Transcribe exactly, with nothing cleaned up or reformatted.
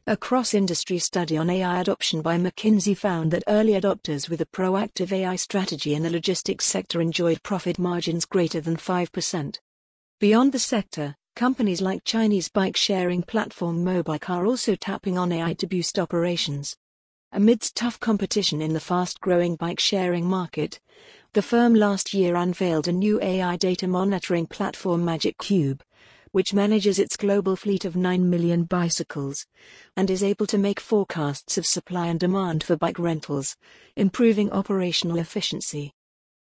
A cross-industry study on A I adoption by McKinsey found that early adopters with a proactive A I strategy in the logistics sector enjoyed profit margins greater than five percent. Beyond the sector, companies like Chinese bike-sharing platform Mobike are also tapping on A I to boost operations. Amidst tough competition in the fast-growing bike-sharing market, the firm last year unveiled a new A I data monitoring platform Magic Cube, which manages its global fleet of nine million bicycles, and is able to make forecasts of supply and demand for bike rentals, improving operational efficiency.